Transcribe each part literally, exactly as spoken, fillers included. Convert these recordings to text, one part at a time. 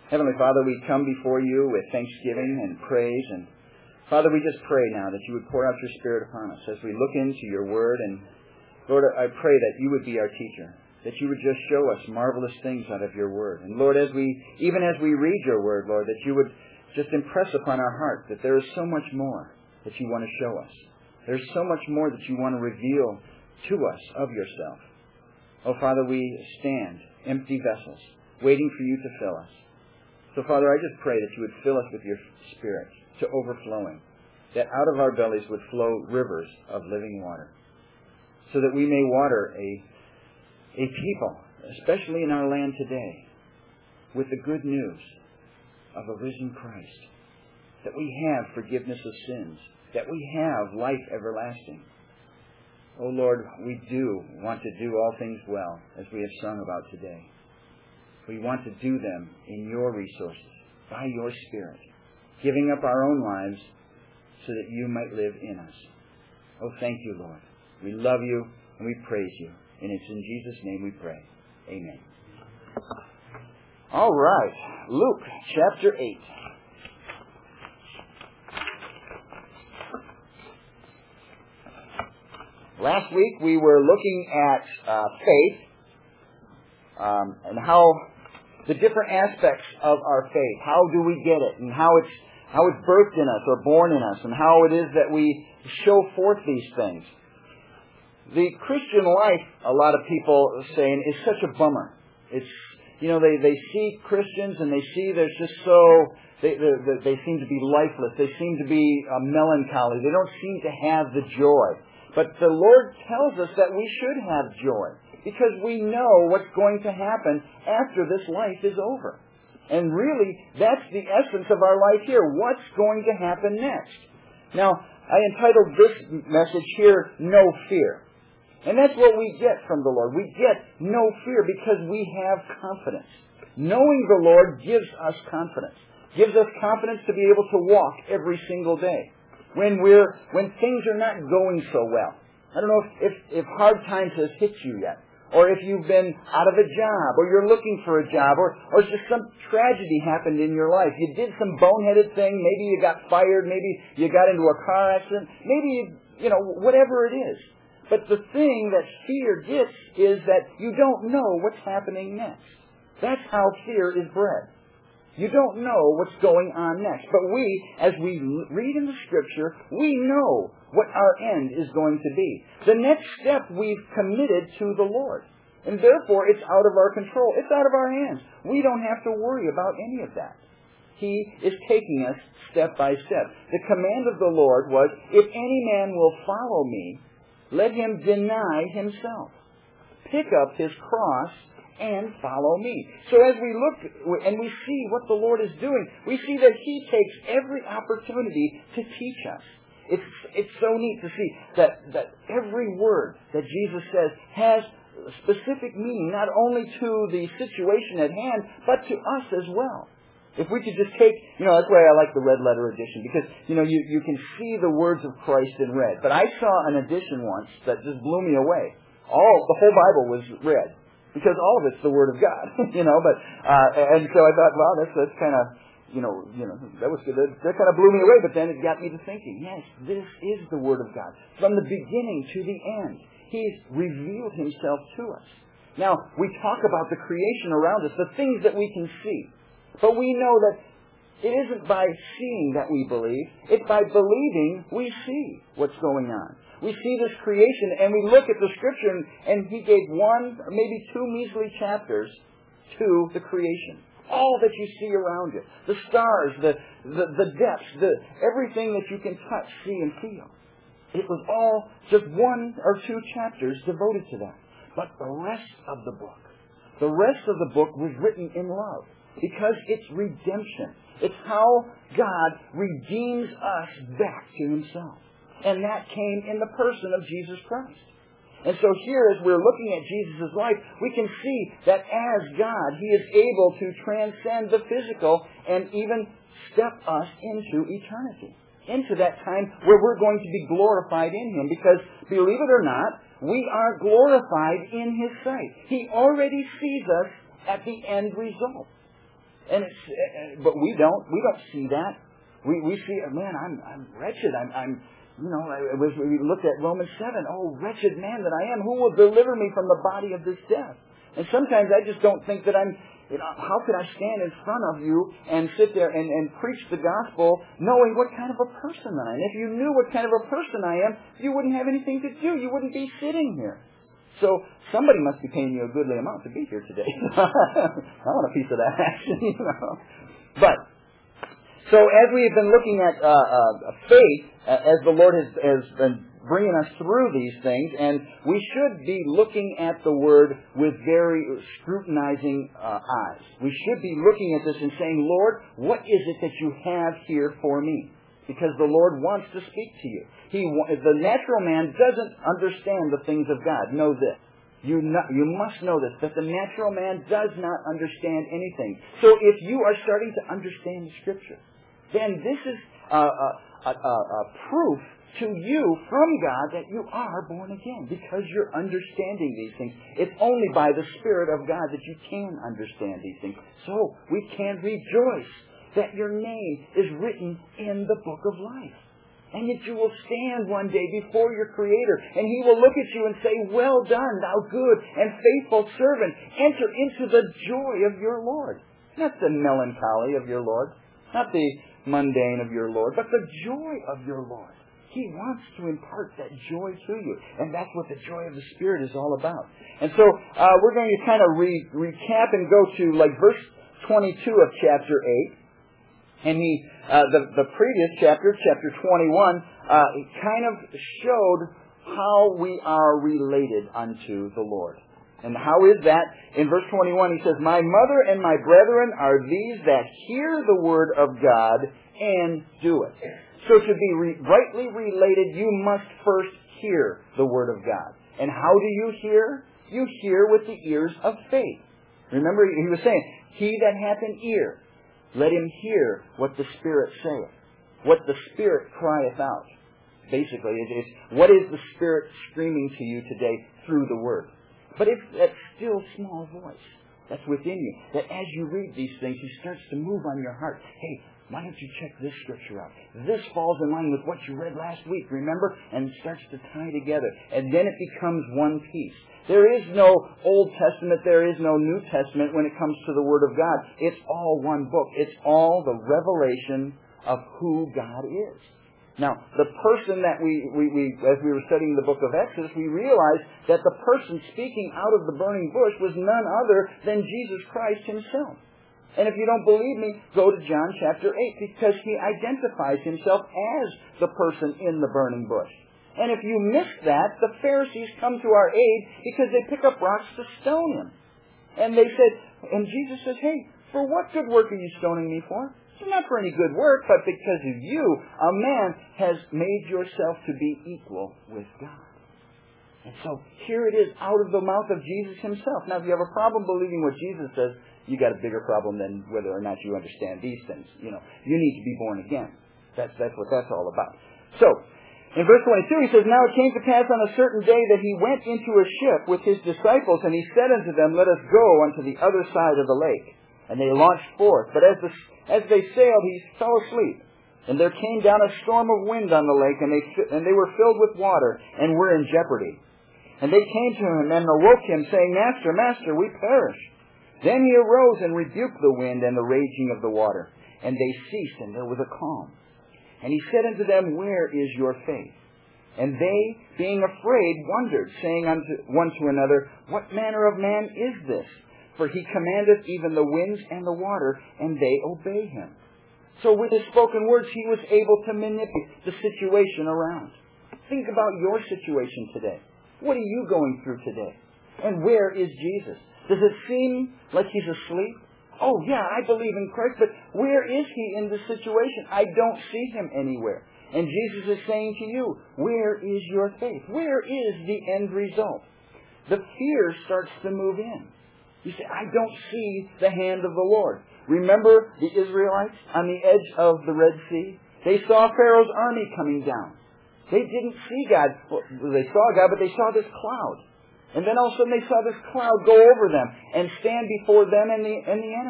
Heavenly Father, we come before you with thanksgiving and praise. And Father, we just pray now that you would pour out your Spirit upon us as we look into your word. And Lord, I pray that you would be our teacher, that you would just show us marvelous things out of your word. And Lord, as we, even as we read your word, Lord, that you would just impress upon our heart that there is so much more that you want to show us. There's so much more that you want to reveal to us of yourself. Oh, Father, we stand empty vessels, waiting for you to fill us. So, Father, I just pray that you would fill us with your Spirit to overflowing, that out of our bellies would flow rivers of living water, so that we may water a, a people, especially in our land today, with the good news of a risen Christ, that we have forgiveness of sins, that we have life everlasting. Oh, Lord, we do want to do all things well, as we have sung about today. We want to do them in your resources, by your Spirit, giving up our own lives so that you might live in us. Oh, thank you, Lord. We love you and we praise you. And it's in Jesus' name we pray. Amen. All right. Luke chapter eight. Last week we were looking at uh, faith um, and how the different aspects of our faith. How do we get it, and how it's how it's birthed in us or born in us, and how it is that we show forth these things. The Christian life, a lot of people are saying, is such a bummer. It's you know they, they see Christians and they see there's just so they, they they seem to be lifeless. They seem to be uh, melancholy. They don't seem to have the joy. But the Lord tells us that we should have joy, because we know what's going to happen after this life is over. And really, that's the essence of our life here. What's going to happen next? Now, I entitled this message here, No Fear. And that's what we get from the Lord. We get no fear because we have confidence. Knowing the Lord gives us confidence. Gives us confidence to be able to walk every single day. When we're when things are not going so well. I don't know if, if, if hard times has hit you yet, or if you've been out of a job, or you're looking for a job, or, or just some tragedy happened in your life. You did some boneheaded thing, maybe you got fired, maybe you got into a car accident, maybe, you, you know, whatever it is. But the thing that fear gets is that you don't know what's happening next. That's how fear is bred. You don't know what's going on next. But we, as we read in the Scripture, we know what our end is going to be. The next step we've committed to the Lord. And therefore, it's out of our control. It's out of our hands. We don't have to worry about any of that. He is taking us step by step. The command of the Lord was, if any man will follow me, let him deny himself. Pick up his cross and follow me. So as we look and we see what the Lord is doing, we see that He takes every opportunity to teach us. It's it's so neat to see that, that every word that Jesus says has specific meaning, not only to the situation at hand, but to us as well. If we could just take, you know, that's why I like the red letter edition, because, you know, you, you can see the words of Christ in red. But I saw an edition once that just blew me away. All, the whole Bible was red. Because all of it's the Word of God, you know. But uh, and so I thought, wow, that's that's kind of, you know, you know, that was good. That, that kind of blew me away. But then it got me to thinking, yes, this is the Word of God from the beginning to the end. He's revealed Himself to us. Now we talk about the creation around us, the things that we can see, but we know that it isn't by seeing that we believe; it's by believing we see what's going on. We see this creation, and we look at the Scripture, and, and He gave one, or maybe two measly chapters to the creation. All that you see around you. The stars, the, the, the depths, the, everything that you can touch, see, and feel. It was all just one or two chapters devoted to that. But the rest of the book, the rest of the book was written in love, because it's redemption. It's how God redeems us back to Himself. And that came in the person of Jesus Christ. And so here, as we're looking at Jesus' life, we can see that as God, He is able to transcend the physical and even step us into eternity. Into that time where we're going to be glorified in Him. Because, believe it or not, we are glorified in His sight. He already sees us at the end result. And it's, but we don't. We don't see that. We we see, man, I'm I'm wretched. I'm I'm you know. As we looked at Romans seven. Oh, wretched man that I am. Who will deliver me from the body of this death? And sometimes I just don't think that I'm. You know, how could I stand in front of you and sit there and, and preach the gospel knowing what kind of a person I am? If you knew what kind of a person I am, you wouldn't have anything to do. You wouldn't be sitting here. So somebody must be paying you a goodly amount to be here today. I want a piece of that action, you know. But, so as we've been looking at uh, uh, faith, uh, as the Lord has, has been bringing us through these things, and we should be looking at the Word with very scrutinizing uh, eyes. We should be looking at this and saying, Lord, what is it that you have here for me? Because the Lord wants to speak to you. He, the natural man doesn't understand the things of God. Know this. You, not, you must know this, that the natural man does not understand anything. So if you are starting to understand the Scripture, then this is a, a, a, a proof to you from God that you are born again, because you're understanding these things. It's only by the Spirit of God that you can understand these things. So we can rejoice that your name is written in the book of life. And that you will stand one day before your Creator, and He will look at you and say, well done, thou good and faithful servant. Enter into the joy of your Lord. Not the melancholy of your Lord, not the mundane of your Lord, but the joy of your Lord. He wants to impart that joy to you. And that's what the joy of the Spirit is all about. And so uh, we're going to kind of re- recap and go to like verse twenty-two of chapter eight. And he, uh, the, the previous chapter, chapter twenty-one, uh, kind of showed how we are related unto the Lord. And how is that? In verse twenty-one he says, my mother and my brethren are these that hear the word of God and do it. So to be re- rightly related, you must first hear the word of God. And how do you hear? You hear with the ears of faith. Remember, he was saying, he that hath an ear, let him hear what the Spirit saith, what the Spirit crieth out. Basically, it is, what is the Spirit screaming to you today through the Word? But it's that still small voice that's within you, that as you read these things, He starts to move on your heart. Hey, why don't you check this scripture out? This falls in line with what you read last week, remember? And it starts to tie together. And then it becomes one piece. There is no Old Testament, there is no New Testament when it comes to the Word of God. It's all one book. It's all the revelation of who God is. Now, the person that we, we, we, as we were studying the book of Exodus, we realized that the person speaking out of the burning bush was none other than Jesus Christ Himself. And if you don't believe me, go to John chapter eight, because He identifies Himself as the person in the burning bush. And if you miss that, the Pharisees come to our aid because they pick up rocks to stone Him. And they said, and Jesus says, hey, for what good work are you stoning me for? It's not for any good work, but because of you, a man has made yourself to be equal with God. And so here it is, out of the mouth of Jesus Himself. Now, if you have a problem believing what Jesus says, you got a bigger problem than whether or not you understand these things. You know, you need to be born again. That's that's what that's all about. So, in verse twenty-two, he says, now it came to pass on a certain day that he went into a ship with his disciples, and he said unto them, let us go unto the other side of the lake. And they launched forth. But as the, as they sailed, he fell asleep. And there came down a storm of wind on the lake, and they and they were filled with water, and were in jeopardy. And they came to him and awoke him, saying, Master, Master, we perish. Then he arose and rebuked the wind and the raging of the water. And they ceased, and there was a calm. And he said unto them, where is your faith? And they, being afraid, wondered, saying unto one to another, what manner of man is this? For he commandeth even the winds and the water, and they obey him. So with his spoken words, he was able to manipulate the situation around. Think about your situation today. What are you going through today? And where is Jesus? Does it seem like He's asleep? Oh, yeah, I believe in Christ, but where is He in this situation? I don't see Him anywhere. And Jesus is saying to you, where is your faith? Where is the end result? The fear starts to move in. You say, I don't see the hand of the Lord. Remember the Israelites on the edge of the Red Sea? They saw Pharaoh's army coming down. They didn't see God. Well, they saw God, but they saw this cloud. And then all of a sudden they saw this cloud go over them and stand before them and the, and the enemy.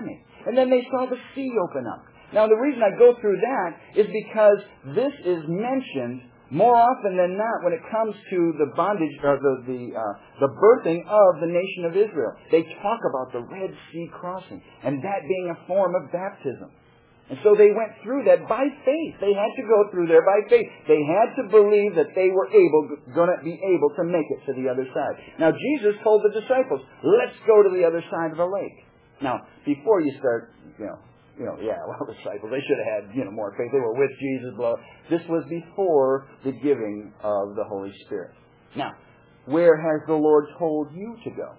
And then they saw the sea open up. Now, the reason I go through that is because this is mentioned more often than not when it comes to the bondage or the the, uh, the birthing of the nation of Israel. They talk about the Red Sea crossing and that being a form of baptism. And so they went through that by faith. They had to go through there by faith. They had to believe that they were able, going to be able to make it to the other side. Now, Jesus told the disciples, let's go to the other side of the lake. Now, before you start, you know, you know, yeah, well, disciples, they should have had, you know, more faith. They were with Jesus. Blah. This was before the giving of the Holy Spirit. Now, where has the Lord told you to go?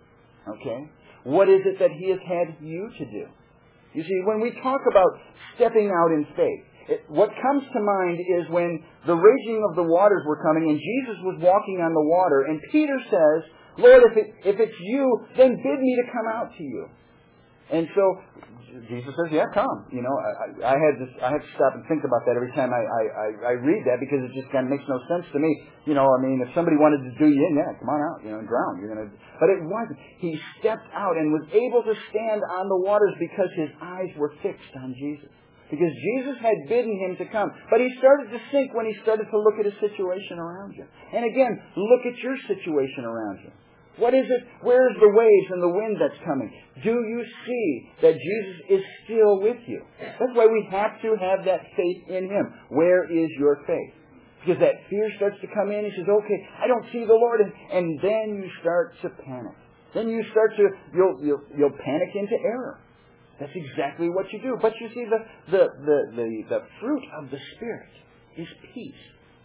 Okay? What is it that He has had you to do? You see, when we talk about stepping out in faith, it, what comes to mind is when the raging of the waters were coming and Jesus was walking on the water, and Peter says, Lord, if, it, if it's you, then bid me to come out to you. And so Jesus says, yeah, come. You know, I, I had to I had to stop and think about that every time I, I, I read that, because it just kind of makes no sense to me. You know, I mean, if somebody wanted to do you in, yeah, come on out, you know, and drown. You're gonna, but it wasn't. He stepped out and was able to stand on the waters because his eyes were fixed on Jesus. Because Jesus had bidden him to come. But he started to sink when he started to look at his situation around you. And again, look at your situation around you. What is it? Where's the waves and the wind that's coming? Do you see that Jesus is still with you? That's why we have to have that faith in Him. Where is your faith? Because that fear starts to come in. He says, okay, I don't see the Lord. And, and then you start to panic. Then you start to, you'll, you'll, you'll panic into error. That's exactly what you do. But you see, the, the, the, the, the fruit of the Spirit is peace.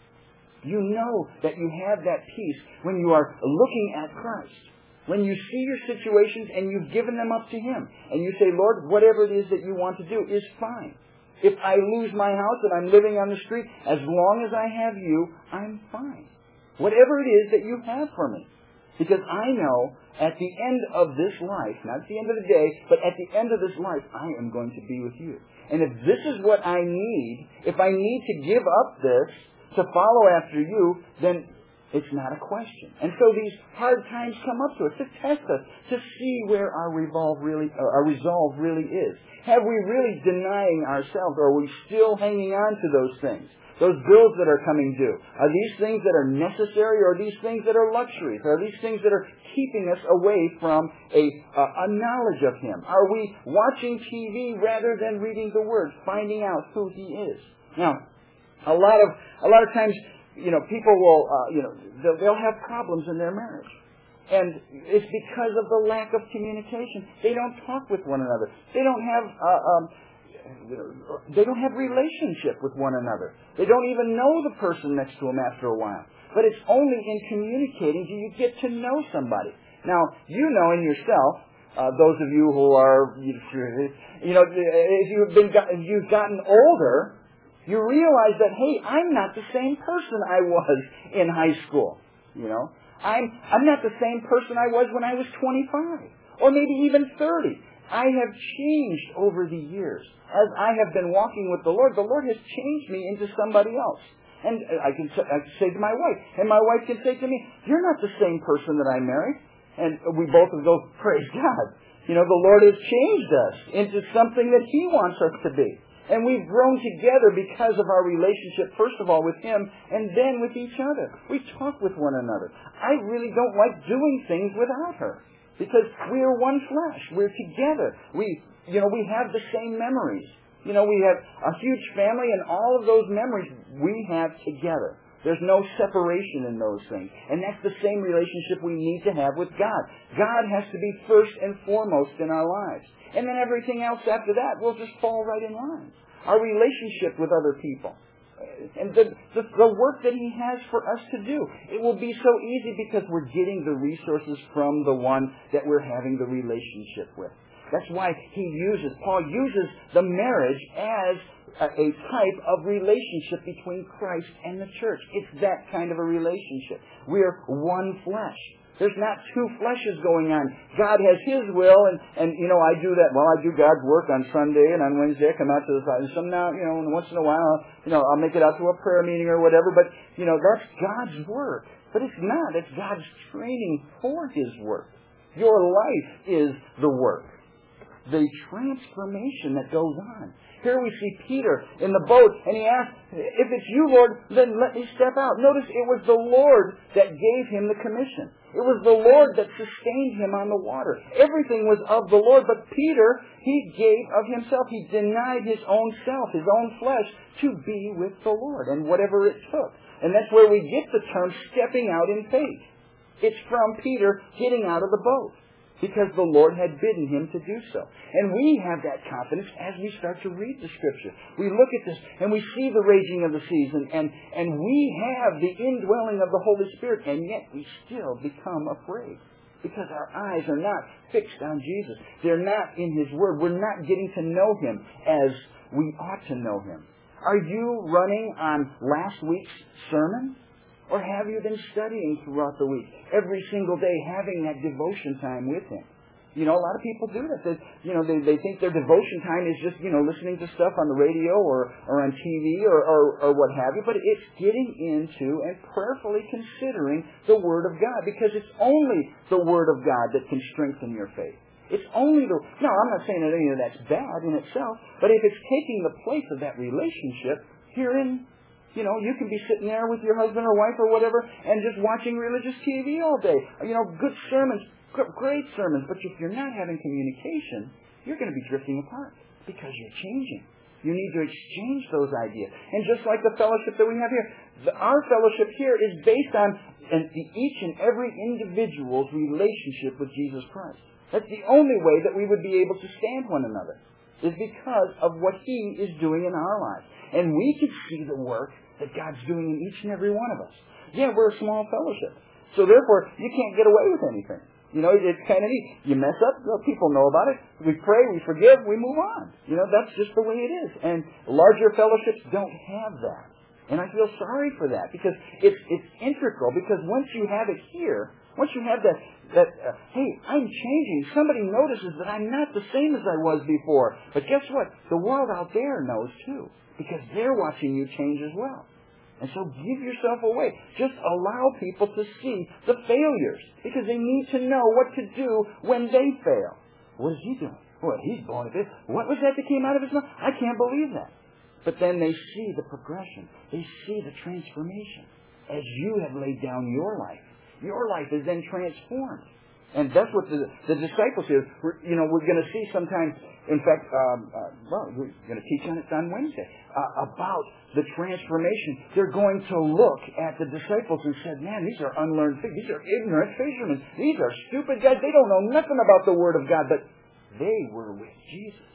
You know that you have that peace when you are looking at Christ. When you see your situations and you've given them up to Him. And you say, Lord, whatever it is that you want to do is fine. If I lose my house and I'm living on the street, as long as I have you, I'm fine. Whatever it is that you have for me. Because I know at the end of this life, not at the end of the day, but at the end of this life, I am going to be with you. And if this is what I need, if I need to give up this to follow after you, then it's not a question. And so these hard times come up to us to test us, to see where our resolve really, uh, our resolve really is. Have we really denying ourselves, or are we still hanging on to those things? Those bills that are coming due. Are these things that are necessary, or are these things that are luxuries? Are these things that are keeping us away from a, uh, a knowledge of Him? Are we watching T V rather than reading the Word, finding out who He is? Now, a lot of a lot of times, you know, people will, uh, you know, they'll, they'll have problems in their marriage. And it's because of the lack of communication. They don't talk with one another. They don't have... Uh, um, They don't have relationship with one another. They don't even know the person next to them after a while. But it's only in communicating do you get to know somebody. Now, you know in yourself, uh, those of you who are, you know, if you've been, if you've gotten older, you realize that, hey, I'm not the same person I was in high school. You know, I'm I'm not the same person I was when I was twenty-five, or maybe even thirty. I have changed over the years. As I have been walking with the Lord, the Lord has changed me into somebody else. And I can, I can say to my wife, and my wife can say to me, you're not the same person that I married. And we both of those, praise God. You know, the Lord has changed us into something that He wants us to be. And we've grown together because of our relationship, first of all, with Him, and then with each other. We talk with one another. I really don't like doing things without her. Because we are one flesh. We're together. We, you know, we have the same memories. You know, we have a huge family, and all of those memories we have together. There's no separation in those things. And that's the same relationship we need to have with God. God has to be first and foremost in our lives. And then everything else after that will just fall right in line. Our relationship with other people. And the, the, the work that He has for us to do. It will be so easy because we're getting the resources from the one that we're having the relationship with. That's why he uses, Paul uses the marriage as a, a type of relationship between Christ and the church. It's that kind of a relationship. We're one flesh. There's not two fleshes going on. God has His will, and, and you know, I do that. Well, I do God's work on Sunday, and on Wednesday I come out to the side. And some now, you know, once in a while, you know, I'll make it out to a prayer meeting or whatever. But, you know, that's God's work. But it's not. It's God's training for His work. Your life is the work. the transformation that goes on. Here we see Peter in the boat, and he asked, if it's you, Lord, then let me step out. Notice it was the Lord that gave him the commission. It was the Lord that sustained him on the water. Everything was of the Lord, but Peter, he gave of himself. He denied his own self, his own flesh, to be with the Lord, and whatever it took. And that's where we get the term stepping out in faith. It's from Peter getting out of the boat, because the Lord had bidden him to do so. And we have that confidence as we start to read the Scripture. We look at this and we see the raging of the seas, and, and, and we have the indwelling of the Holy Spirit, and yet we still become afraid because our eyes are not fixed on Jesus. They're not in His Word. We're not getting to know Him as we ought to know Him. Are you running on last week's sermon? Or have you been studying throughout the week, every single day, having that devotion time with Him? You know, a lot of people do that. They, you know, they, they think their devotion time is just, you know, listening to stuff on the radio or, or on T V or, or, or what have you. But it's getting into and prayerfully considering the Word of God, because it's only the Word of God that can strengthen your faith. It's only the... Now, I'm not saying that any of that's bad in itself, but if it's taking the place of that relationship, herein... You know, you can be sitting there with your husband or wife or whatever and just watching religious T V all day. You know, good sermons, great sermons. But if you're not having communication, you're going to be drifting apart because you're changing. You need to exchange those ideas. And just like the fellowship that we have here, the, our fellowship here is based on an, the, each and every individual's relationship with Jesus Christ. That's the only way that we would be able to stand one another, is because of what He is doing in our lives. And we can see the work that God's doing in each and every one of us. Yeah, we're a small fellowship. So therefore, you can't get away with anything. You know, it's kind of neat. You mess up, well, people know about it. We pray, we forgive, we move on. You know, that's just the way it is. And larger fellowships don't have that. And I feel sorry for that, because it's it's integral. Because once you have it here, once you have that, that uh, hey, I'm changing. Somebody notices that I'm not the same as I was before. But guess what? The world out there knows too, because they're watching you change as well. And so give yourself away. Just allow people to see the failures, because they need to know what to do when they fail. What is he doing? Well, he's blowing it. What was that that came out of his mouth? I can't believe that. But then they see the progression. They see the transformation as you have laid down your life. Your life is then transformed. And that's what the, the disciples do. We're, you know, we're going to see sometimes, in fact, um, uh, well, we're going to teach on it on Wednesday, uh, about the transformation. They're going to look at the disciples and said, man, these are unlearned figs. These are ignorant fishermen. These are stupid guys. They don't know nothing about the Word of God, but they were with Jesus.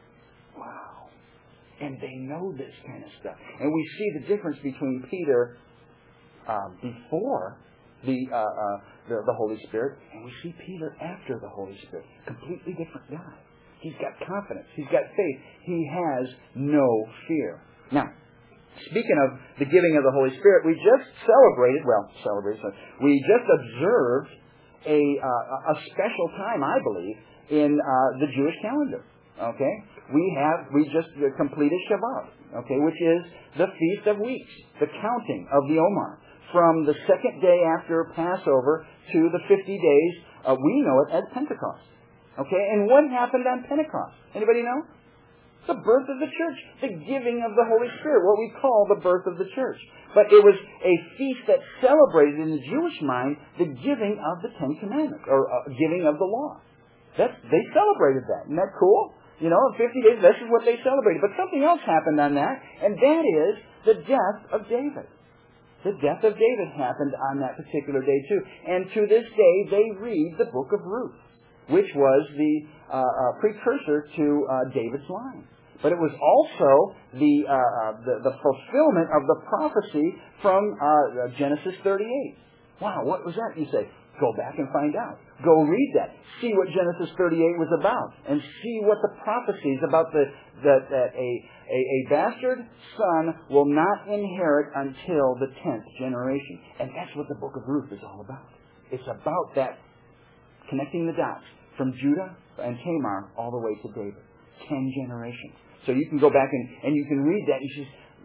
Wow. And they know this kind of stuff. And we see the difference between Peter uh, before the, uh, uh, the the Holy Spirit, and we see Peter after the Holy Spirit. Completely different guy. He's got confidence. He's got faith. He has no fear. Now, speaking of the giving of the Holy Spirit, we just celebrated, well, celebrated, we just observed a, uh, a special time, I believe, in uh, the Jewish calendar. Okay? We have, we just completed Shabbat, okay, which is the Feast of Weeks, the counting of the Omer, from the second day after Passover to the fifty days, uh, we know it as Pentecost. Okay? And what happened on Pentecost? Anybody know? The birth of the church, the giving of the Holy Spirit, what we call the birth of the church. But it was a feast that celebrated in the Jewish mind the giving of the Ten Commandments, or uh, giving of the law. That's, they celebrated that. Isn't that cool? You know, in fifty days, this is what they celebrated. But something else happened on that, and that is the death of David. The death of David happened on that particular day too. And to this day, they read the book of Ruth, which was the uh, uh, precursor to uh, David's line. But it was also the, uh, uh, the the fulfillment of the prophecy from uh, Genesis thirty-eight. Wow, what was that? You say, go back and find out. Go read that. See what Genesis thirty-eight was about, and see what the prophecies about the that, that a, a a bastard son will not inherit until the tenth generation. And that's what the book of Ruth is all about. It's about that, connecting the dots from Judah and Tamar all the way to David. Ten generations. So you can go back and, and you can read that and you say,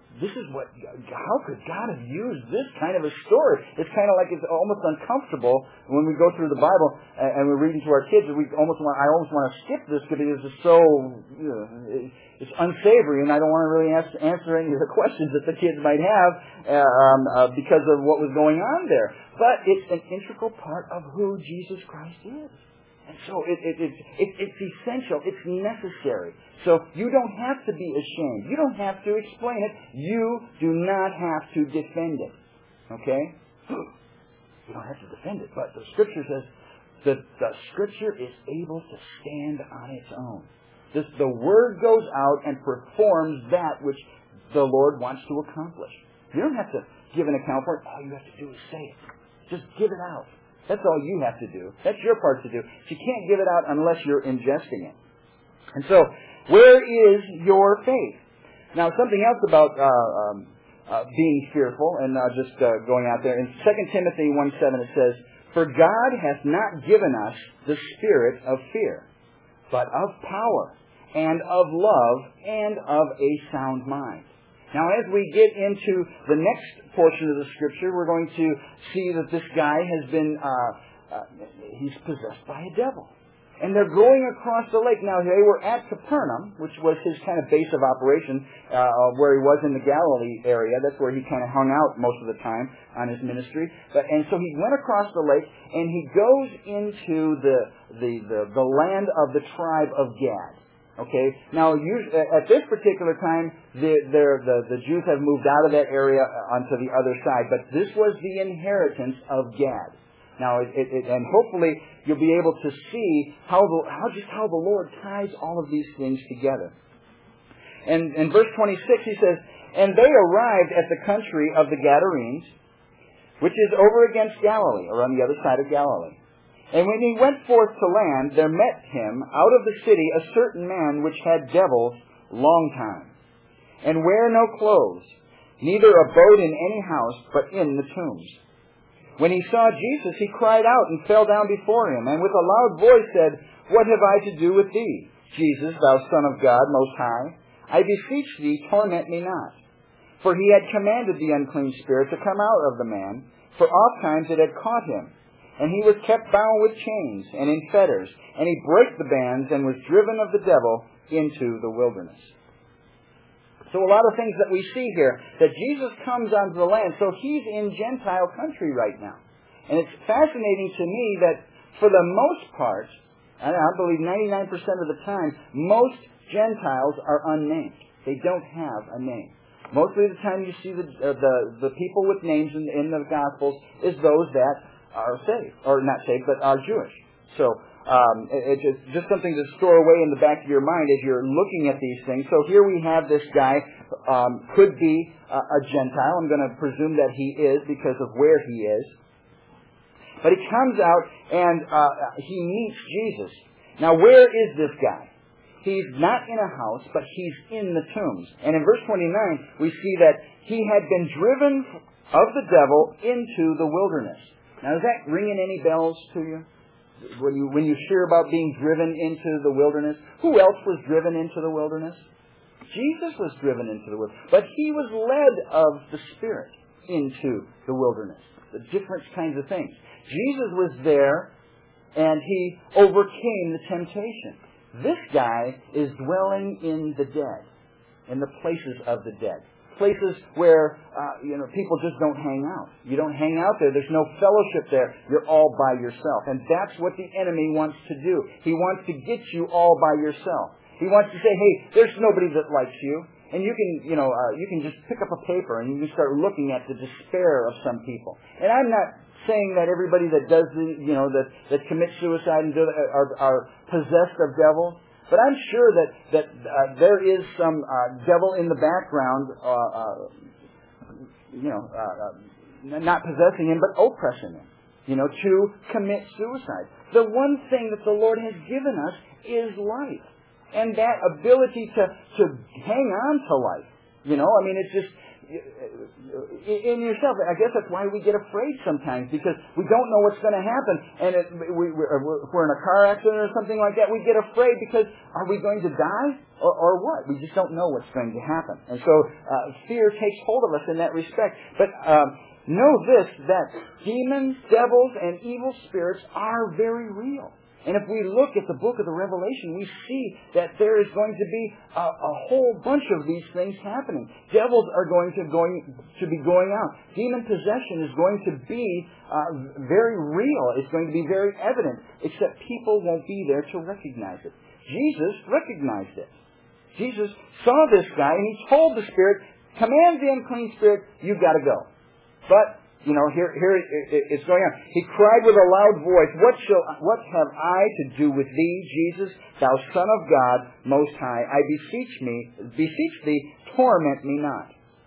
this is what, how could God have used this kind of a story? It's kind of like it's almost uncomfortable when we go through the Bible and we're reading to our kids. We almost want, I almost want to skip this because it's just so, you know, it's unsavory, and I don't want to really ask, answer any of the questions that the kids might have uh, um, uh, because of what was going on there. But it's an integral part of who Jesus Christ is. And so it, it, it, it, it's essential. It's necessary. So you don't have to be ashamed. You don't have to explain it. You do not have to defend it. Okay? You don't have to defend it. But the Scripture says that the Scripture is able to stand on its own. This, the Word goes out and performs that which the Lord wants to accomplish. You don't have to give an account for it. All you have to do is say it. Just give it out. That's all you have to do. That's your part to do. You can't give it out unless you're ingesting it. And so, where is your faith? Now, something else about uh, um, uh, being fearful, and uh, just uh, going out there. In Second Timothy one seven it says, "For God hath not given us the spirit of fear, but of power, and of love, and of a sound mind." Now, as we get into the next portion of the Scripture, we're going to see that this guy has been, uh, uh, he's possessed by a devil. And they're going across the lake. Now, they were at Capernaum, which was his kind of base of operation, uh, where he was in the Galilee area. That's where he kind of hung out most of the time on his ministry. But, and so he went across the lake, and he goes into the, the, the, the land of the tribe of Gad. Okay. Now, at this particular time, the, the, the, the Jews have moved out of that area onto the other side, but this was the inheritance of Gad. Now, it, it, it, and hopefully you'll be able to see how, the, how just how the Lord ties all of these things together. And in verse twenty-six, he says, "And they arrived at the country of the Gadarenes, which is over against Galilee, or on the other side of Galilee. And when he went forth to land, there met him out of the city a certain man which had devils long time, and wear no clothes, neither abode in any house, but in the tombs. When he saw Jesus, he cried out and fell down before him, and with a loud voice said, What have I to do with thee, Jesus, thou Son of God Most High? I beseech thee, torment me not. For he had commanded the unclean spirit to come out of the man, for oft times it had caught him. And he was kept bound with chains and in fetters, and he brake the bands and was driven of the devil into the wilderness." So a lot of things that we see here, that Jesus comes onto the land, so he's in Gentile country right now. And it's fascinating to me that for the most part, and I believe ninety-nine percent of the time, most Gentiles are unnamed. They don't have a name. Mostly the time you see the, uh, the, the people with names in, in the Gospels is those that are saved, or not saved, but are Jewish. So um, it, it's just something to store away in the back of your mind as you're looking at these things. So here we have this guy, um, could be uh, a Gentile. I'm going to presume that he is because of where he is. But he comes out and uh, he meets Jesus. Now, where is this guy? He's not in a house, but he's in the tombs. And in verse twenty-nine, we see that he had been driven of the devil into the wilderness. Now, is that ringing any bells to you? When you when you hear about being driven into the wilderness? Who else was driven into the wilderness? Jesus was driven into the wilderness. But he was led of the Spirit into the wilderness. The different kinds of things. Jesus was there, and he overcame the temptation. This guy is dwelling in the dead, in the places of the dead. Places where uh, you know people just don't hang out. You don't hang out there. There's no fellowship there. You're all by yourself. And that's what the enemy wants to do. He wants to get you all by yourself. He wants to say, hey, there's nobody that likes you. And you can, you know, uh, you can just pick up a paper and you can start looking at the despair of some people. And I'm not saying that everybody that does, the, you know, that, that commits suicide and do, are, are possessed of devils. But I'm sure that that uh, there is some uh, devil in the background, uh, uh, you know, uh, uh, not possessing him, but oppressing him, you know, to commit suicide. The one thing that the Lord has given us is life, and that ability to to hang on to life. You know, I mean, it's just in yourself, I guess that's why we get afraid sometimes, because we don't know what's going to happen. And it, we, we, if we're in a car accident or something like that, we get afraid because are we going to die or, or what? We just don't know what's going to happen. And so uh, fear takes hold of us in that respect. But um, know this, that demons, devils, and evil spirits are very real. And if we look at the book of the Revelation, we see that there is going to be a, a whole bunch of these things happening. Devils are going to going to be going out. Demon possession is going to be uh, very real. It's going to be very evident, except people won't be there to recognize it. Jesus recognized it. Jesus saw this guy, and he told the spirit, "Command the unclean spirit, you've got to go." But You know, here, here it's going on. He cried with a loud voice, "What shall, what have I to do with thee, Jesus, thou Son of God, Most High? I beseech me, beseech thee, torment me not."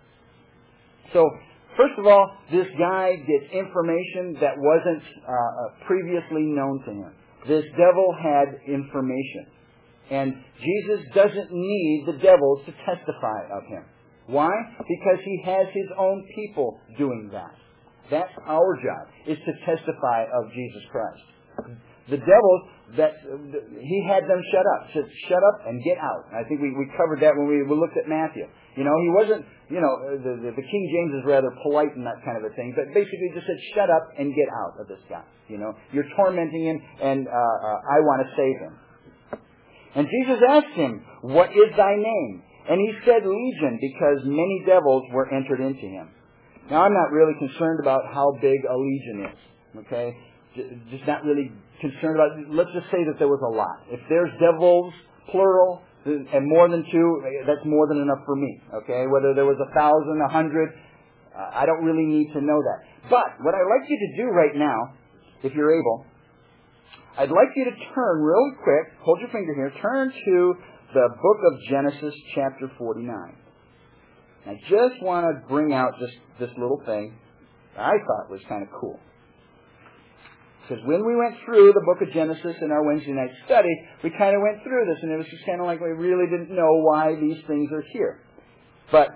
So, first of all, this guy gets information that wasn't uh, previously known to him. This devil had information, and Jesus doesn't need the devils to testify of him. Why? Because he has his own people doing that. That's our job, is to testify of Jesus Christ. The devils, that he had them shut up. Said, "Shut up and get out." I think we, we covered that when we, we looked at Matthew. You know, he wasn't, you know, the, the, the King James is rather polite in that kind of a thing, but basically just said, "Shut up and get out of this guy." You know, you're tormenting him, and uh, uh, I want to save him. And Jesus asked him, "What is thy name?" And he said, "Legion," because many devils were entered into him. Now, I'm not really concerned about how big a legion is, okay? Just not really concerned about it. Let's just say that there was a lot. If there's devils, plural, and more than two, that's more than enough for me, okay? Whether there was a thousand, a hundred, uh, I don't really need to know that. But what I'd like you to do right now, if you're able, I'd like you to turn really quick, hold your finger here, turn to the book of Genesis, chapter forty-nine. I just want to bring out just this little thing I thought was kind of cool. Because when we went through the book of Genesis in our Wednesday night study, we kind of went through this, and it was just kind of like we really didn't know why these things are here. But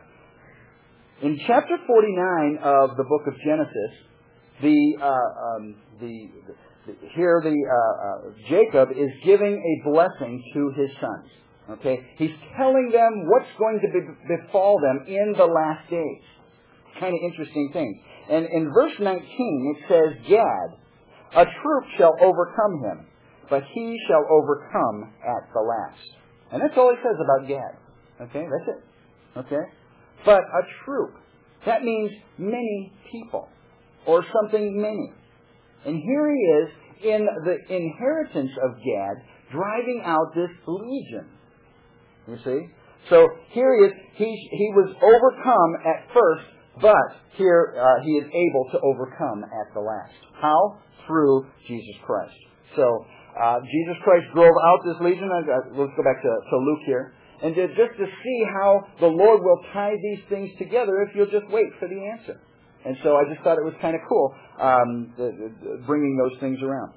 in chapter forty-nine of the book of Genesis, the uh, um, the, the here the uh, uh, Jacob is giving a blessing to his sons. Okay, he's telling them what's going to be, befall them in the last days. Kind of interesting thing. And in verse nineteen, it says, "Gad, a troop shall overcome him, but he shall overcome at the last." And that's all he says about Gad. Okay, that's it. Okay, but a troop, that means many people, or something many. And here he is in the inheritance of Gad, driving out this legion. You see? So here he is. He, he was overcome at first, but here uh, he is able to overcome at the last. How? Through Jesus Christ. So uh, Jesus Christ drove out this legion. Uh, let's go back to, to Luke here. And to, just to see how the Lord will tie these things together if you'll just wait for the answer. And so I just thought it was kind of cool um, the, the, bringing those things around.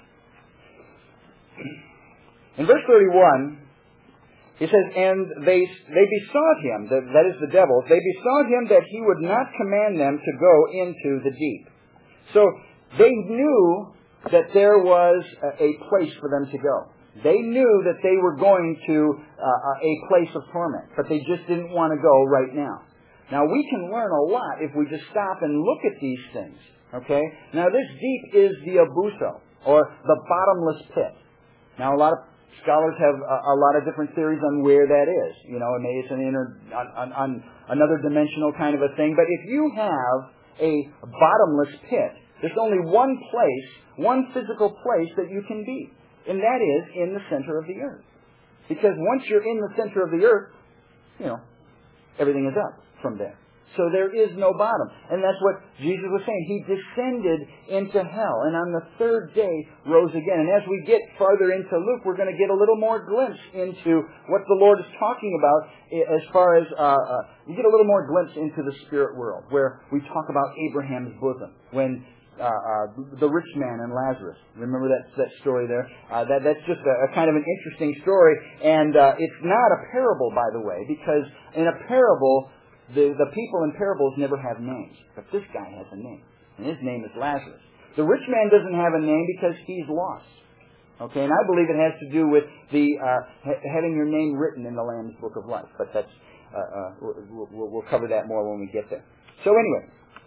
In verse thirty-one, it says, "And they they besought him," that, that is the devils, "they besought him that he would not command them to go into the deep." So they knew that there was a, a place for them to go. They knew that they were going to uh, a place of torment, but they just didn't want to go right now. Now we can learn a lot if we just stop and look at these things. Okay? Now this deep is the abuso, or the bottomless pit. Now a lot of scholars have a, a lot of different theories on where that is. You know, maybe it's an inner, on, on, on another dimensional kind of a thing. But if you have a bottomless pit, there's only one place, one physical place that you can be. And that is in the center of the earth. Because once you're in the center of the earth, you know, everything is up from there. So there is no bottom. And that's what Jesus was saying. He descended into hell, and on the third day rose again. And as we get farther into Luke, we're going to get a little more glimpse into what the Lord is talking about as far as, uh, uh, we get a little more glimpse into the spirit world, where we talk about Abraham's bosom, when Uh, uh, the rich man and Lazarus. Remember that that story there? Uh, that that's just a, a kind of an interesting story, and uh, it's not a parable, by the way, because in a parable the, the people in parables never have names. But this guy has a name. And his name is Lazarus. The rich man doesn't have a name because he's lost. Okay, and I believe it has to do with the uh, ha- having your name written in the Lamb's Book of Life. But that's uh, uh, we'll, we'll, we'll cover that more when we get there. So anyway,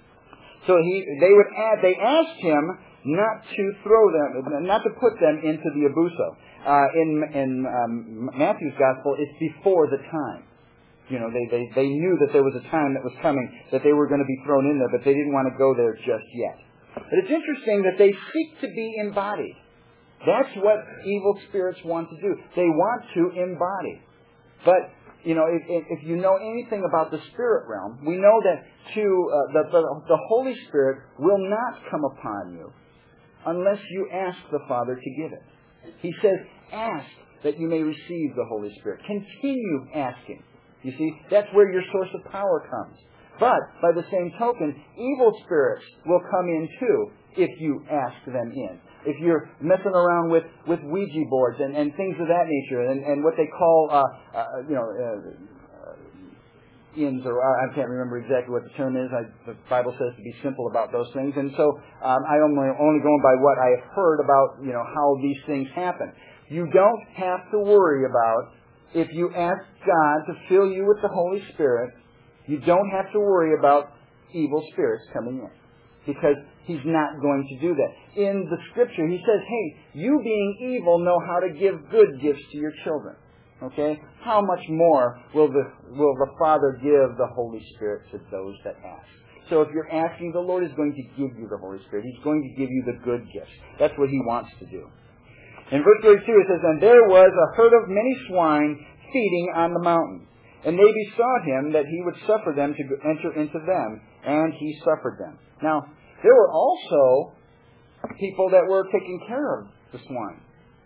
so he they would add they asked him not to throw them, not to put them into the abuso. Uh, in in um, Matthew's Gospel, it's before the time. You know, they, they they knew that there was a time that was coming that they were going to be thrown in there, but they didn't want to go there just yet. But it's interesting that they seek to be embodied. That's what evil spirits want to do. They want to embody. But, you know, if, if you know anything about the spirit realm, we know that to uh, the, the, the Holy Spirit will not come upon you unless you ask the Father to give it. He says, ask that you may receive the Holy Spirit. Continue asking. You see, that's where your source of power comes. But, by the same token, evil spirits will come in too if you ask them in. If you're messing around with, with Ouija boards and, and things of that nature, and, and what they call, uh, uh, you know, uh, uh, ins, or uh, I can't remember exactly what the term is. I, the Bible says to be simple about those things, and so um, I only only going by what I have heard about, you know, how these things happen. You don't have to worry about if you ask God to fill you with the Holy Spirit. You don't have to worry about evil spirits coming in, because He's not going to do that. In the Scripture, He says, hey, you being evil know how to give good gifts to your children. Okay? How much more will the will the Father give the Holy Spirit to those that ask? So if you're asking, the Lord is going to give you the Holy Spirit. He's going to give you the good gifts. That's what He wants to do. In verse thirty-two it says, and there was a herd of many swine feeding on the mountain. And they besought Him that He would suffer them to enter into them. And He suffered them. Now, there were also people that were taking care of the swine.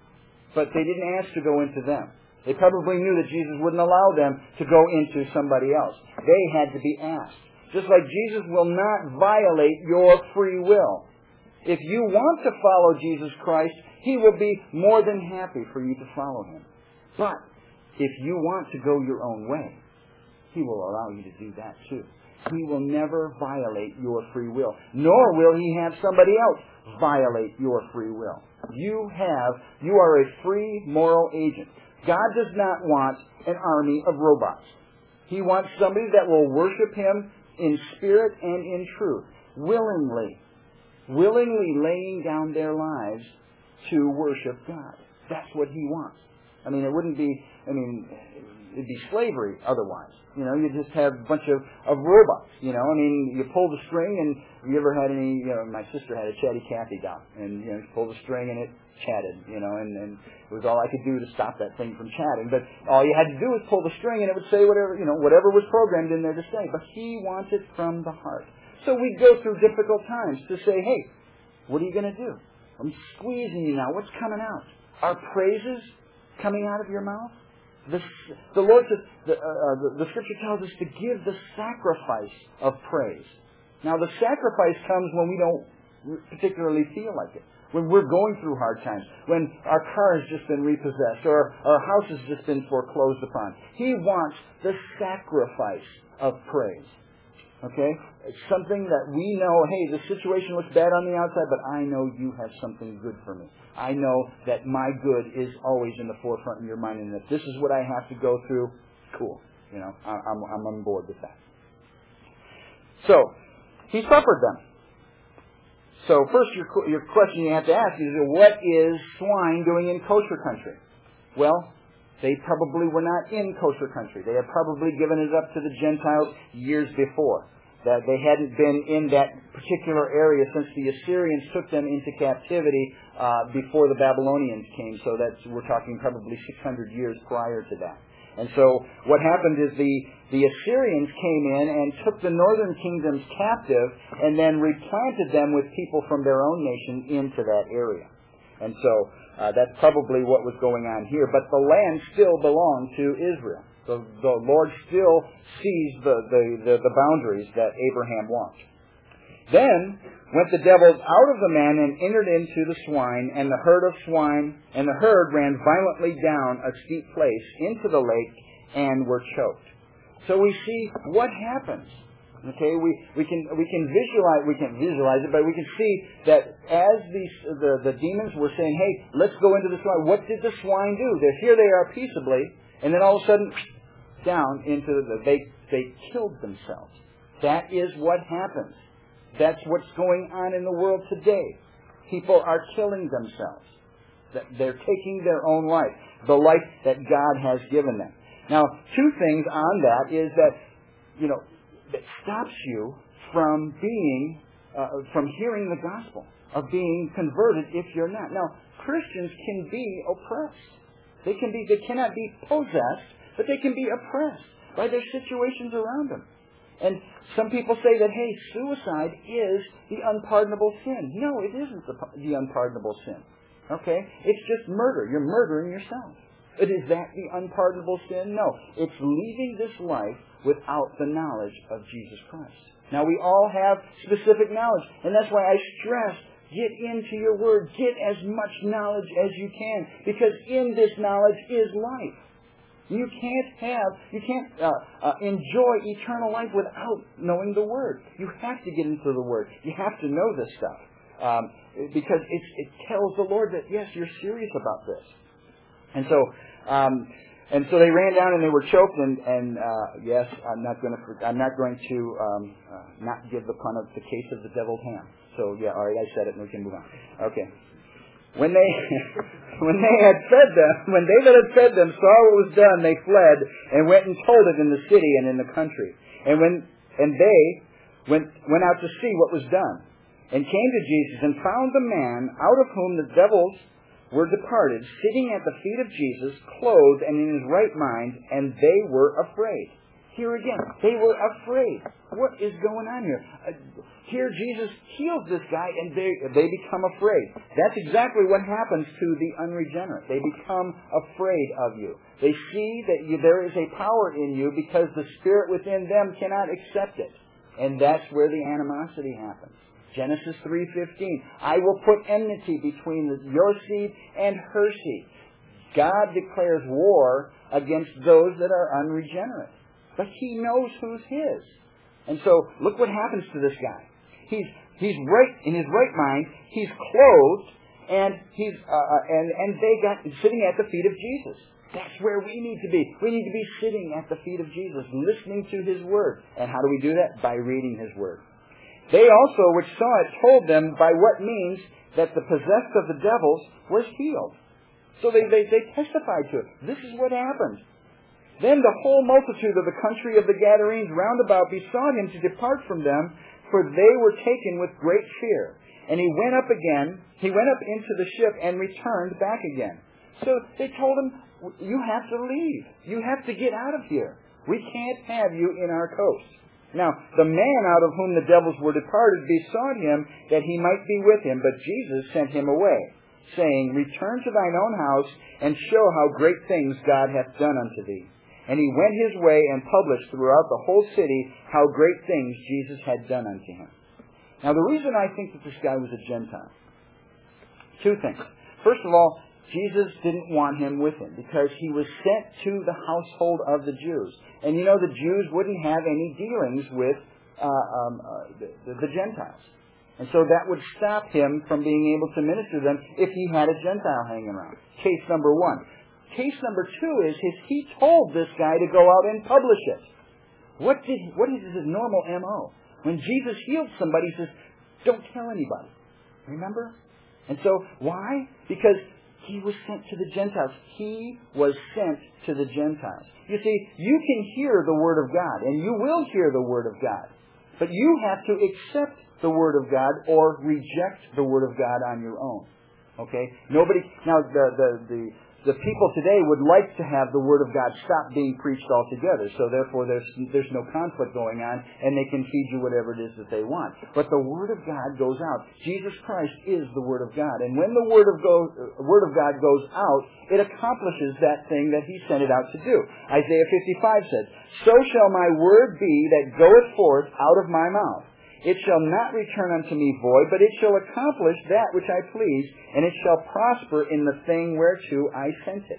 But they didn't ask to go into them. They probably knew that Jesus wouldn't allow them to go into somebody else. They had to be asked. Just like Jesus will not violate your free will. If you want to follow Jesus Christ, He will be more than happy for you to follow Him. But if you want to go your own way, He will allow you to do that too. He will never violate your free will. Nor will He have somebody else violate your free will. You have, you are a free moral agent. God does not want an army of robots. He wants somebody that will worship Him in spirit and in truth. Willingly. Willingly laying down their lives to worship God. That's what He wants. I mean, it wouldn't be, I mean, it'd be slavery otherwise. You know, you just have a bunch of, of robots, you know. I mean, you pull the string, and have you ever had any, you know, my sister had a Chatty Cathy doll, and, you know, you pull the string and it chatted, you know, and, and it was all I could do to stop that thing from chatting. But all you had to do was pull the string, and it would say whatever, you know, whatever was programmed in there to say. But He wants it from the heart. So we go through difficult times to say, hey, what are you going to do? I'm squeezing you now. What's coming out? Are praises coming out of your mouth? The, the Lord says, the, uh, the, the Scripture tells us to give the sacrifice of praise. Now, the sacrifice comes when we don't particularly feel like it. When we're going through hard times. When our car has just been repossessed, or our house has just been foreclosed upon. He wants the sacrifice of praise. Okay? It's something that we know, hey, the situation looks bad on the outside, but I know You have something good for me. I know that my good is always in the forefront of your mind, and if this is what I have to go through, cool. You know, I'm, I'm on board with that. So, He suffered them. So first, your, your question you have to ask is, what is swine doing in kosher country? Well, they probably were not in kosher country. They had probably given it up to the Gentiles years before. That they hadn't been in that particular area since the Assyrians took them into captivity uh, before the Babylonians came. So that's, we're talking probably six hundred years prior to that. And so what happened is the, the Assyrians came in and took the northern kingdoms captive and then replanted them with people from their own nation into that area. And so uh, that's probably what was going on here. But the land still belonged to Israel. The, the Lord still sees the, the, the, the boundaries that Abraham wants. Then went the devils out of the man and entered into the swine, and the herd of swine, and the herd ran violently down a steep place into the lake and were choked. So we see what happens. Okay, we, we can we can visualize we can visualize it, but we can see that as these the, the demons were saying, "Hey, let's go into the swine." What did the swine do? They're, here they are peaceably, and then all of a sudden, down into the they they killed themselves. That is what happens. That's what's going on in the world today. People are killing themselves. They're taking their own life, the life that God has given them. Now, two things on that is that, you know, that stops you from being, uh, from hearing the gospel, of being converted if you're not. Now, Christians can be oppressed. They can be, they cannot be possessed, but they can be oppressed by their situations around them. And some people say that, hey, suicide is the unpardonable sin. No, it isn't the, the unpardonable sin. Okay? It's just murder. You're murdering yourself. But is that the unpardonable sin? No. It's leaving this life without the knowledge of Jesus Christ. Now, we all have specific knowledge, and that's why I stress, get into your Word. Get as much knowledge as you can, because in this knowledge is life. You can't have, you can't uh, uh, enjoy eternal life without knowing the Word. You have to get into the Word. You have to know this stuff. Um, because it, it tells the Lord that, yes, you're serious about this. And so, um, and so they ran down and they were choked. And, and uh, yes, I'm not going to, I'm not going to um, uh, not give the pun of the case of the deviled ham. So yeah, all right, I said it, and we can move on. Okay. When they, when they had fed them, when David had fed them, saw what was done, they fled and went and told it in the city and in the country. And when, and they went went out to see what was done, and came to Jesus and found the man out of whom the devils were departed, sitting at the feet of Jesus, clothed and in his right mind, and they were afraid. Here again, they were afraid. What is going on here? Uh, here Jesus heals this guy, and they they become afraid. That's exactly what happens to the unregenerate. They become afraid of you. They see that you, there is a power in you because the spirit within them cannot accept it. And that's where the animosity happens. Genesis three fifteen. I will put enmity between your seed and her seed. God declares war against those that are unregenerate. But He knows who's His. And so, look what happens to this guy. He's he's right in his right mind. He's clothed, and he's uh, and and they got sitting at the feet of Jesus. That's where we need to be. We need to be sitting at the feet of Jesus, listening to His Word. And how do we do that? By reading His Word. They also, which saw it, told them by what means that the possessed of the devils was healed. So they, they, they testified to it. This is what happened. Then the whole multitude of the country of the Gadarenes round about besought Him to depart from them, for they were taken with great fear. And He went up again, He went up into the ship and returned back again. So they told Him, you have to leave. You have to get out of here. We can't have you in our coast. Now, the man out of whom the devils were departed besought Him that He might be with him, but Jesus sent him away, saying, return to thine own house, and show how great things God hath done unto thee. And he went his way and published throughout the whole city how great things Jesus had done unto him. Now, the reason I think that this guy was a Gentile, two things. First of all, Jesus didn't want him with him because he was sent to the household of the Jews. And you know, the Jews wouldn't have any dealings with uh, um, uh, the, the Gentiles. And so that would stop him from being able to minister to them if he had a Gentile hanging around. Case number one. Case number two is, is he told this guy to go out and publish it. What did what is his normal M O? When Jesus healed somebody, he says, don't tell anybody. Remember? And so, why? Because he was sent to the Gentiles. He was sent to the Gentiles. You see, you can hear the Word of God, and you will hear the Word of God. But you have to accept the Word of God or reject the Word of God on your own. Okay? Nobody... Now, the... the, the The people today would like to have the Word of God stop being preached altogether, so therefore there's there's no conflict going on, and they can feed you whatever it is that they want. But the Word of God goes out. Jesus Christ is the Word of God, and when the Word of, go, Word of God goes out, it accomplishes that thing that He sent it out to do. Isaiah fifty-five says, so shall my word be that goeth forth out of my mouth. It shall not return unto me void, but it shall accomplish that which I please, and it shall prosper in the thing whereto I sent it.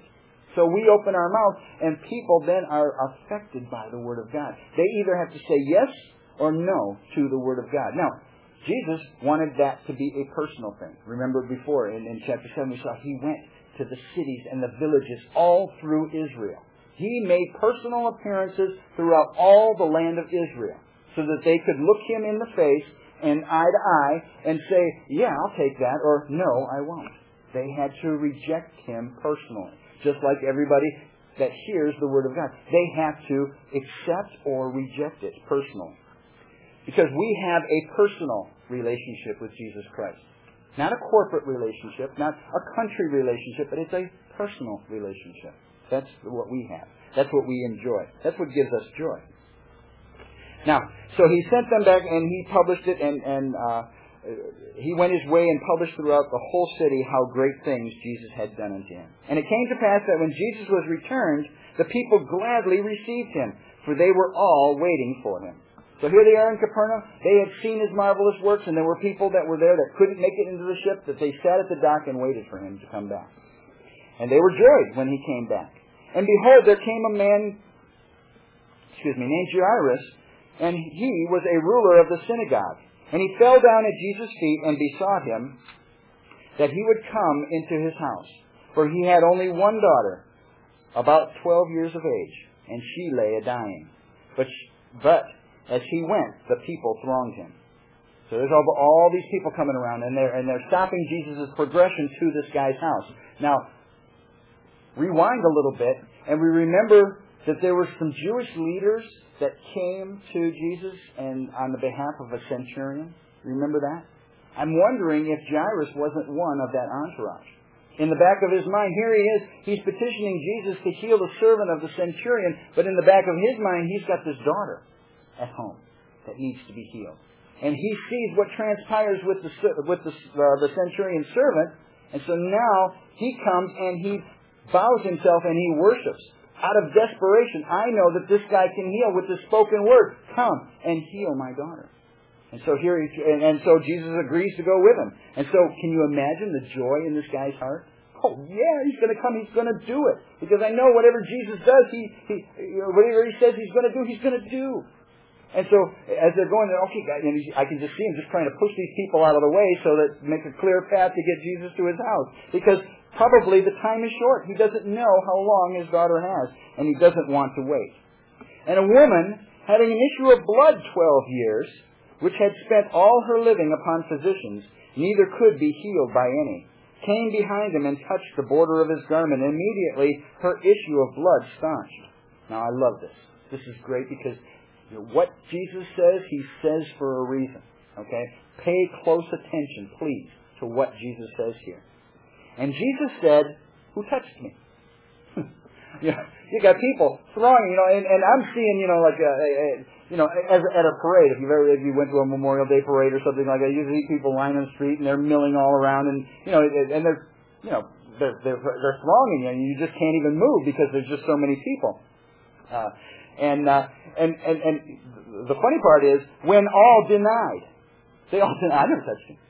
So we open our mouth, and people then are affected by the Word of God. They either have to say yes or no to the Word of God. Now, Jesus wanted that to be a personal thing. Remember before, in, in chapter seven, we saw He went to the cities and the villages all through Israel. He made personal appearances throughout all the land of Israel so that they could look Him in the face and eye to eye and say, yeah, I'll take that, or no, I won't. They had to reject Him personally. Just like everybody that hears the Word of God. They have to accept or reject it personally. Because we have a personal relationship with Jesus Christ. Not a corporate relationship, not a country relationship, but it's a personal relationship. That's what we have. That's what we enjoy. That's what gives us joy. Now, so He sent them back and He published it and, and uh, He went His way and published throughout the whole city how great things Jesus had done unto Him. And it came to pass that when Jesus was returned, the people gladly received Him, for they were all waiting for Him. So here they are in Capernaum. They had seen His marvelous works, and there were people that were there that couldn't make it into the ship, that they sat at the dock and waited for Him to come back. And they were joyed when He came back. And behold, there came a man, excuse me, named Jairus, and he was a ruler of the synagogue. And he fell down at Jesus' feet and besought Him that He would come into his house. For he had only one daughter, about twelve years of age, and she lay a-dying. But, but as He went, the people thronged Him. So there's all, all these people coming around, and they're, and they're stopping Jesus' progression to this guy's house. Now, rewind a little bit, and we remember that there were some Jewish leaders that came to Jesus and on the behalf of a centurion. Remember that? I'm wondering if Jairus wasn't one of that entourage. In the back of his mind, here he is, he's petitioning Jesus to heal the servant of the centurion, but in the back of his mind, he's got this daughter at home that needs to be healed. And he sees what transpires with the with the, uh, the centurion's servant, and so now he comes and he bows himself and he worships. Out of desperation, I know that this guy can heal with the spoken word. Come and heal my daughter. And so here, he, and, and so Jesus agrees to go with him. And so, can you imagine the joy in this guy's heart? Oh yeah, he's going to come. He's going to do it because I know whatever Jesus does, he, he whatever he says he's going to do, he's going to do. And so, as they're going, okay, and I can just see him just trying to push these people out of the way so that make a clear path to get Jesus to his house. Because probably the time is short. He doesn't know how long his daughter has, and he doesn't want to wait. And a woman having an issue of blood twelve years, which had spent all her living upon physicians, neither could be healed by any, came behind him and touched the border of his garment, and immediately her issue of blood staunched. Now I love this. This is great because what Jesus says, He says for a reason. Okay? Pay close attention, please, to what Jesus says here. And Jesus said, "Who touched me?" you know, you got people thronging, you know, and, and I'm seeing, you know, like, a, a, a, you know, as at a parade. If you've ever, if you went to a Memorial Day parade or something like that, you see people lying on the street and they're milling all around, and you know, and they're, you know, they're they're, they're thronging you, and you just can't even move because there's just so many people. Uh, and, uh, and and and the funny part is when all denied. They all said, "I never touched him."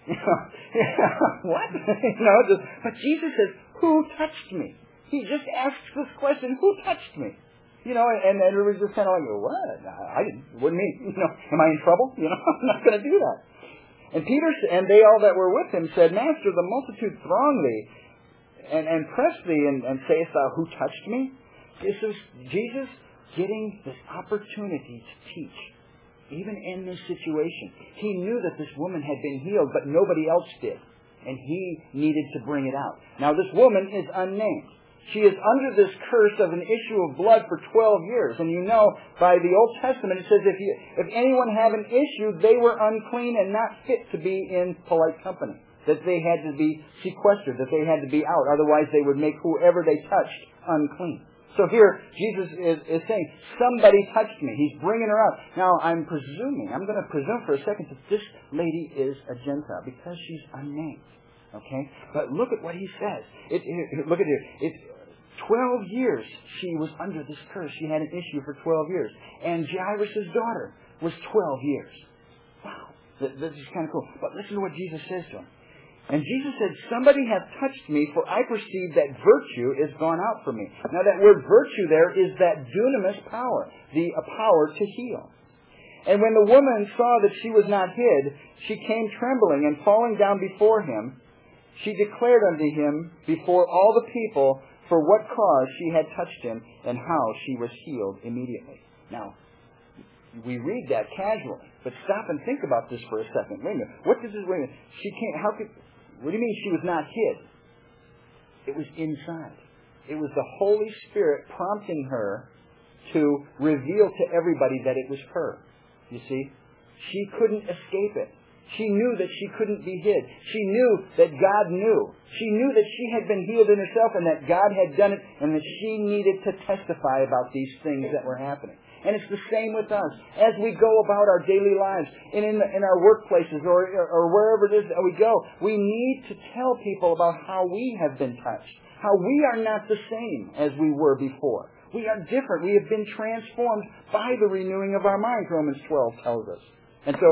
What? you know, just, but Jesus says, "Who touched me?" He just asks this question, "Who touched me?" You know, and, and everybody's just kind of like, "What? I didn't. It wasn't me." You know, am I in trouble? You know, I'm not going to do that. And Peter and they all that were with him said, "Master, the multitude throng thee, and, and press thee, and, and sayest thou, Who touched me?" This is Jesus getting this opportunity to teach. Even in this situation, he knew that this woman had been healed, but nobody else did. And he needed to bring it out. Now, this woman is unnamed. She is under this curse of an issue of blood for twelve years. And you know, by the Old Testament, it says if, you, if anyone had an issue, they were unclean and not fit to be in polite company. That they had to be sequestered, that they had to be out. Otherwise, they would make whoever they touched unclean. So here, Jesus is, is saying, somebody touched me. He's bringing her out. Now, I'm presuming, I'm going to presume for a second that this lady is a Gentile because she's unnamed. Okay? But look at what he says. It, it, look at it. It's twelve years she was under this curse. She had an issue for twelve years. And Jairus' daughter was twelve years. Wow. This is kind of cool. But listen to what Jesus says to him. And Jesus said, somebody hath touched me, for I perceive that virtue is gone out from me. Now that word virtue there is that dunamis power, the power to heal. And when the woman saw that she was not hid, she came trembling, and falling down before him, she declared unto him before all the people for what cause she had touched him, and how she was healed immediately. Now, we read that casually, but stop and think about this for a second. Wait a minute. What does this wait a minute? She can't, how could, what do you mean she was not hid? It was inside. It was the Holy Spirit prompting her to reveal to everybody that it was her. You see? She couldn't escape it. She knew that she couldn't be hid. She knew that God knew. She knew that she had been healed in herself and that God had done it, and that she needed to testify about these things that were happening. And it's the same with us. As we go about our daily lives, and in, the, in our workplaces, or, or wherever it is that we go, we need to tell people about how we have been touched. How we are not the same as we were before. We are different. We have been transformed by the renewing of our minds, Romans twelve tells us. And so,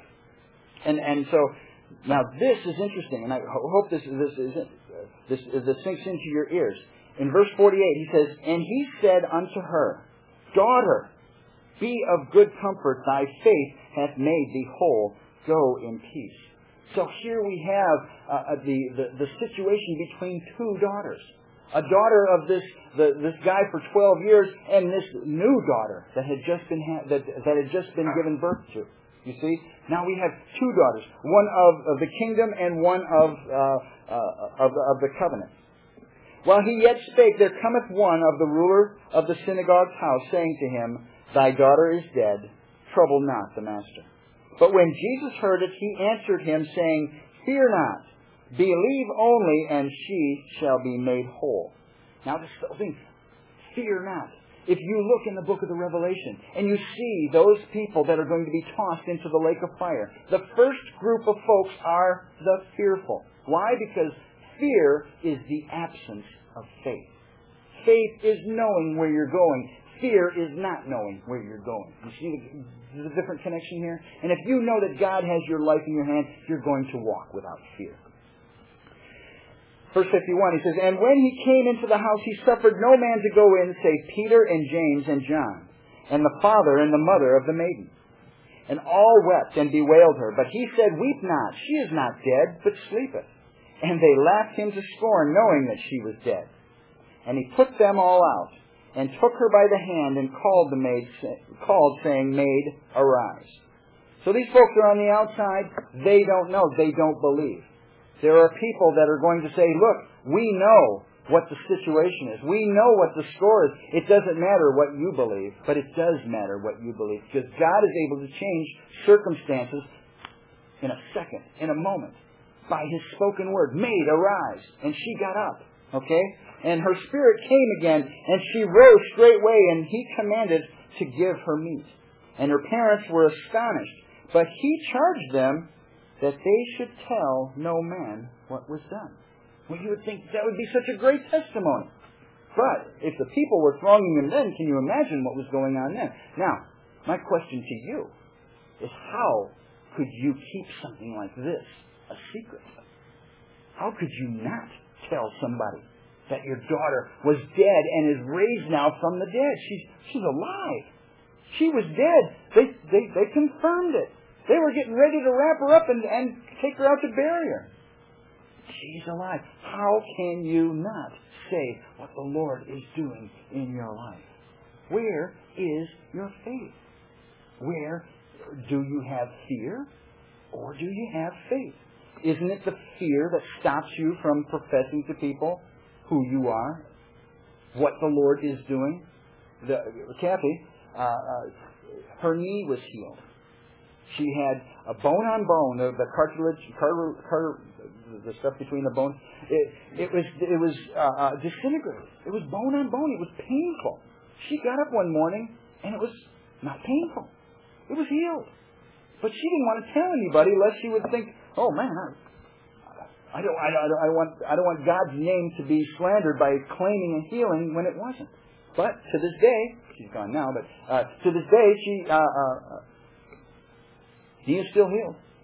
and and so, now this is interesting, and I hope this this is this this sinks into your ears. In verse forty-eight, he says, "And he said unto her, Daughter, be of good comfort; thy faith hath made thee whole. Go in peace." So here we have uh, the, the the situation between two daughters. A daughter of this the, this guy for twelve years, and this new daughter that had just been ha- that that had just been given birth to. You see, now we have two daughters, one of, of the kingdom and one of uh, uh, of, of the covenant. While he yet spake, there cometh one of the ruler of the synagogue's house, saying to him, Thy daughter is dead; trouble not the master. But when Jesus heard it, he answered him, saying, Fear not. Believe only, and she shall be made whole. Now this whole thing, fear not. If you look in the book of the Revelation, and you see those people that are going to be tossed into the lake of fire, the first group of folks are the fearful. Why? Because fear is the absence of faith. Faith is knowing where you're going. Fear is not knowing where you're going. You see the, the different connection here? And if you know that God has your life in your hand, you're going to walk without fear. Verse fifty-one, he says, And when he came into the house, he suffered no man to go in, save Peter and James and John, and the father and the mother of the maiden. And all wept and bewailed her. But he said, Weep not, she is not dead, but sleepeth. And they laughed him to scorn, knowing that she was dead. And he put them all out, and took her by the hand, and called the maid, called, saying, Maid, arise. So these folks are on the outside. They don't know. They don't believe. There are people that are going to say, look, we know what the situation is. We know what the score is. It doesn't matter what you believe, but it does matter what you believe, because God is able to change circumstances in a second, in a moment, by His spoken word. Maid, arise. And she got up. Okay? And her spirit came again, and she rose straightway, and He commanded to give her meat. And her parents were astonished, but He charged them that they should tell no man what was done. Well, you would think that would be such a great testimony. But if the people were thronging Him then, can you imagine what was going on then? Now, my question to you is, how could you keep something like this a secret? How could you not tell somebody that your daughter was dead and is raised now from the dead? She's, she's alive. She was dead. They, they, they confirmed it. They were getting ready to wrap her up and, and take her out to bury her. She's alive. How can you not say what the Lord is doing in your life? Where is your faith? Where do you have fear, or do you have faith? Isn't it the fear that stops you from professing to people who you are, what the Lord is doing? The, Kathy, uh, uh, her knee was healed. She had a bone on bone, the, the cartilage, car, car, the stuff between the bones. It, it was it was uh, uh, disintegrated. It was bone on bone. It was painful. She got up one morning and it was not painful. It was healed. But she didn't want to tell anybody, lest she would think, "Oh man, I, I don't, I don't, I want, I don't want God's name to be slandered by claiming a healing when it wasn't." But to this day, she's gone now. But uh, to this day, she. Uh, uh, He is still healed.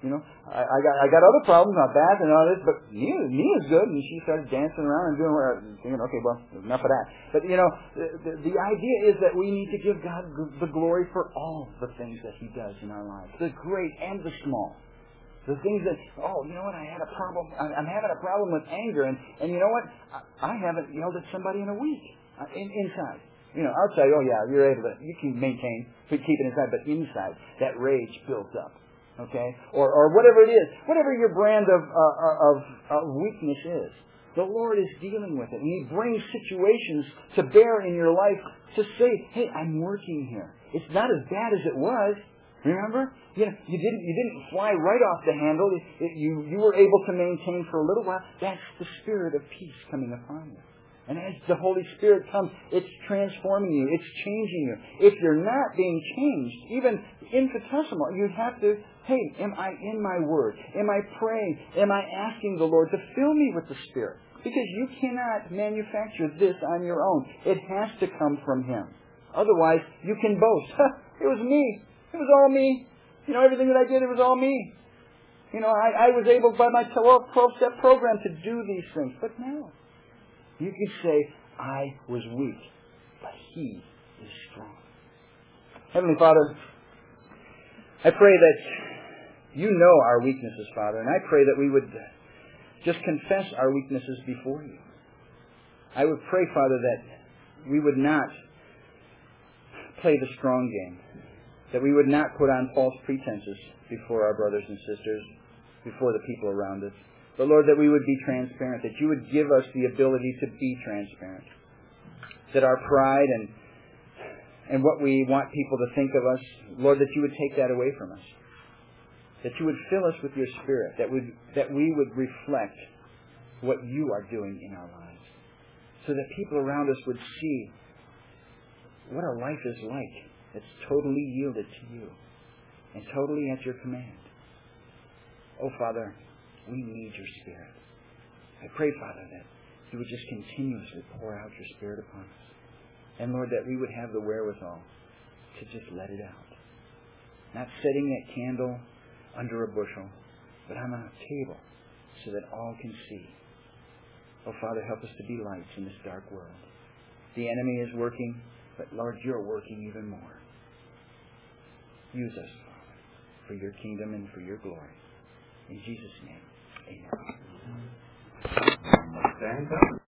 You know, I, I got I got other problems, not bad and all this, but Nia, Nia's good. And she started dancing around and doing what, thinking, okay, well, enough of that. But, you know, the, the, the idea is that we need to give God the glory for all the things that He does in our lives, the great and the small. The things that, oh, you know what, I had a problem, I'm having a problem with anger, and, and you know what, I, I haven't yelled at somebody in a week, uh, in, inside. You know, outside, oh yeah, you're able to, you can maintain, keep it inside, but inside, that rage builds up, okay? Or or whatever it is, whatever your brand of, uh, of, of weakness is, the Lord is dealing with it, and He brings situations to bear in your life to say, hey, I'm working here. It's not as bad as it was. Remember? You know, you didn't you didn't fly right off the handle. It, it, you you were able to maintain for a little while. That's the spirit of peace coming upon you. And as the Holy Spirit comes, it's transforming you. It's changing you. If you're not being changed, even infinitesimal, you have to, hey, am I in my Word? Am I praying? Am I asking the Lord to fill me with the Spirit? Because you cannot manufacture this on your own. It has to come from Him. Otherwise, you can boast. It was me. It was all me. You know, everything that I did, it was all me. You know, I, I was able by my twelve-step program to do these things. But no. You can say, I was weak, but He is strong. Heavenly Father, I pray that You know our weaknesses, Father, and I pray that we would just confess our weaknesses before You. I would pray, Father, that we would not play the strong game, that we would not put on false pretenses before our brothers and sisters, before the people around us. But Lord, that we would be transparent, that You would give us the ability to be transparent. That our pride and and what we want people to think of us, Lord, that You would take that away from us. That You would fill us with Your Spirit, that would that we would reflect what You are doing in our lives. So that people around us would see what our life is like. It's totally yielded to You and totally at Your command. Oh, Father, we need Your Spirit. I pray, Father, that You would just continuously pour out Your Spirit upon us. And, Lord, that we would have the wherewithal to just let it out. Not setting that candle under a bushel, but on a table so that all can see. Oh, Father, help us to be lights in this dark world. The enemy is working, but, Lord, You're working even more. Use us, Father, for Your kingdom and for Your glory. In Jesus' name, amen. Stand up.